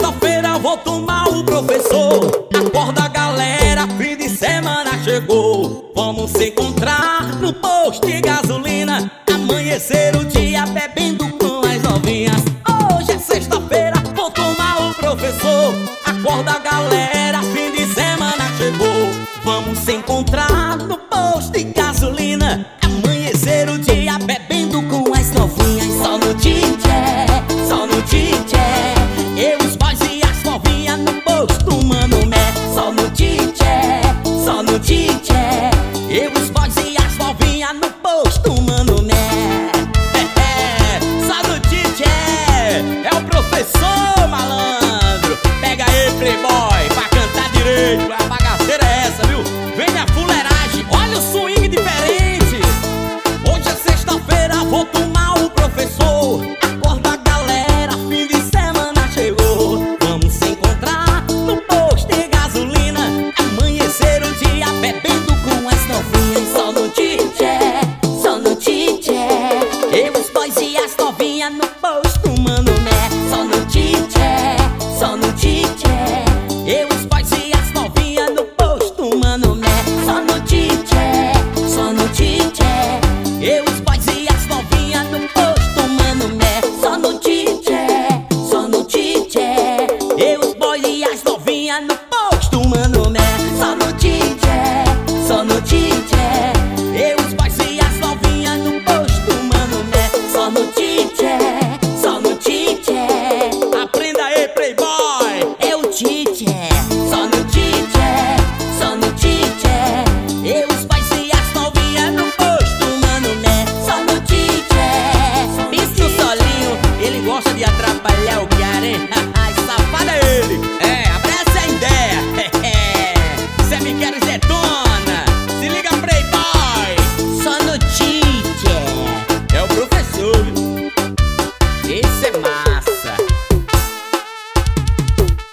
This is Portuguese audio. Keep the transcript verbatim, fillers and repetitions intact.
sexta-feira vou tomar o professor. Acorda galera, fim de semana chegou. Vamos se encontrar no posto de gasolina. Amanhecer o dia bebendo com as novinhas. Hoje é sexta-feira, vou tomar o professor. Acorda galera, fim de semana chegou. Vamos se encontrar no posto de gasolina. Amanhecer o dia bebendo com as novinhas. Só no D J, só no D J. Eu, os boys e as novinhas no posto, mano, né? Só no D J, só no D J. Eu, os boys e as novinhas no posto, mano, né? É, é, só no D J. É o professor, malandro. Pega aí, playboy, pra cantar direito. A bagaceira é essa, viu? Vem a fuleiragem, olha o swing diferente. Hoje é sexta-feira, vou tomar o professor. Acorda galera, fim de semana chegou. Vamos se encontrar no posto de gasolina. Amanhecer o dia bebendo com as novinhas. Só no D J, só no D J. Eu, os boys e as novinhas no posto, mano, né? Só no D J, só no D J. Eu, os boys e as novinhas no posto, mano, né? Só no D J, só no D J. Eu, os boys e as novinhas no posto, mano, né? Só no D J, só no D J. Eu, os boys e as novinhas no posto, mano, né? Só no D J, só no D J. Eu, os boys e as novinhas no posto, mano, né? Só no D J, só no D J. Aprenda aí, playboy, é o D J. Só no D J, só no D J. Eu, os boys e as novinhas no posto, mano, né? Só no D J. Isso solinho, ele gosta de atrapalhar o cara, hein? Ai, safado é ele. É, abraça a ideia. Cê me quer zetona. Se liga, playboy. Só no D J. É o professor.